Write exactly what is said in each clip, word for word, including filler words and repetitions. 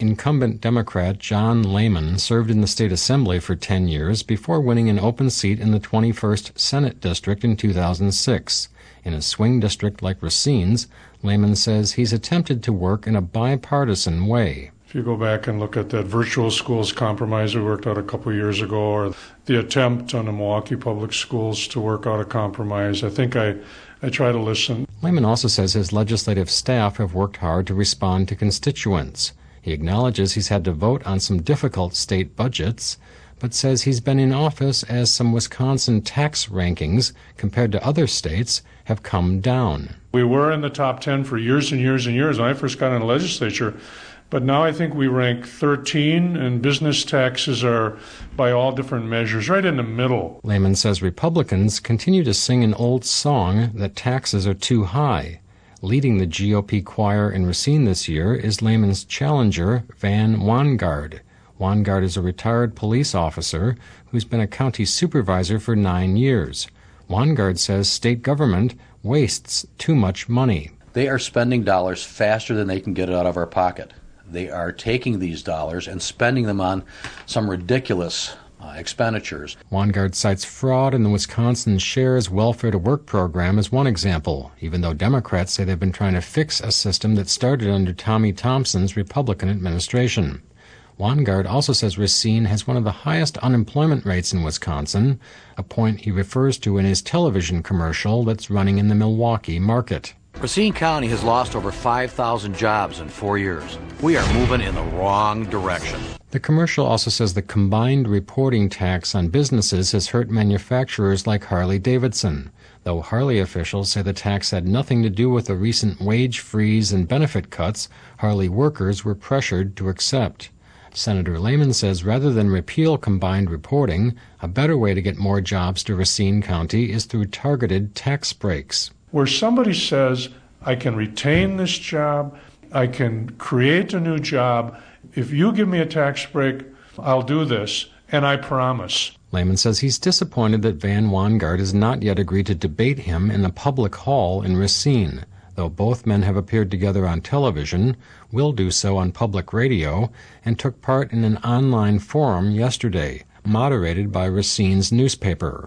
Incumbent Democrat John Lehman served in the state assembly for ten years before winning an open seat in the twenty-first Senate District in two thousand six. In a swing district like Racine's, Lehman says he's attempted to work in a bipartisan way. If you go back and look at that virtual schools compromise we worked out a couple of years ago, or the attempt on the Milwaukee Public Schools to work out a compromise, I think I, I try to listen. Lehman also says his legislative staff have worked hard to respond to constituents. He acknowledges he's had to vote on some difficult state budgets, but says he's been in office as some Wisconsin tax rankings, compared to other states, have come down. We were in the top ten for years and years and years when I first got in the legislature, but now I think we rank thirteen, and business taxes are, by all different measures, right in the middle. Lehman says Republicans continue to sing an old song that taxes are too high. Leading the G O P choir in Racine this year is Lehman's challenger, Van Wangard. Wangard is a retired police officer who's been a county supervisor for nine years. Wangard says state government wastes too much money. They are spending dollars faster than they can get out of our pocket. They are taking these dollars and spending them on some ridiculous uh, expenditures. Wangard cites fraud in the Wisconsin Shares Welfare to Work program as one example, even though Democrats say they've been trying to fix a system that started under Tommy Thompson's Republican administration. Wangard also says Racine has one of the highest unemployment rates in Wisconsin, a point he refers to in his television commercial that's running in the Milwaukee market. Racine County has lost over five thousand jobs in four years. We are moving in the wrong direction. The commercial also says the combined reporting tax on businesses has hurt manufacturers like Harley-Davidson, though Harley officials say the tax had nothing to do with the recent wage freeze and benefit cuts Harley workers were pressured to accept. Senator Lehman says rather than repeal combined reporting, a better way to get more jobs to Racine County is through targeted tax breaks. Where somebody says, I can retain this job, I can create a new job, if you give me a tax break, I'll do this, and I promise. Lehman says he's disappointed that Van Wangard has not yet agreed to debate him in a public hall in Racine. Though both men have appeared together on television, will do so on public radio, and took part in an online forum yesterday, moderated by Racine's newspaper.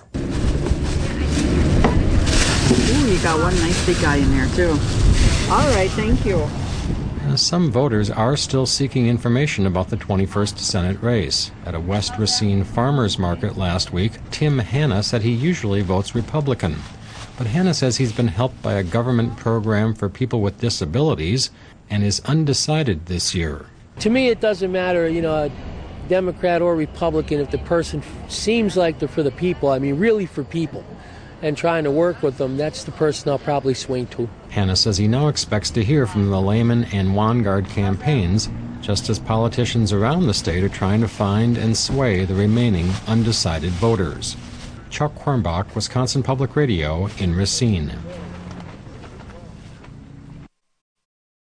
Ooh, you got one nice big guy in there, too. All right, thank you. Uh, some voters are still seeking information about the twenty-first Senate race. At a West Racine farmers market last week, Tim Hanna said he usually votes Republican. But Hanna says he's been helped by a government program for people with disabilities and is undecided this year. To me, it doesn't matter, you know, Democrat or Republican, if the person seems like they're for the people, I mean, really for people, and trying to work with them, that's the person I'll probably swing to. Hanna says he now expects to hear from the Lehman and Wangard campaigns, just as politicians around the state are trying to find and sway the remaining undecided voters. Chuck Hornbach, Wisconsin Public Radio in Racine.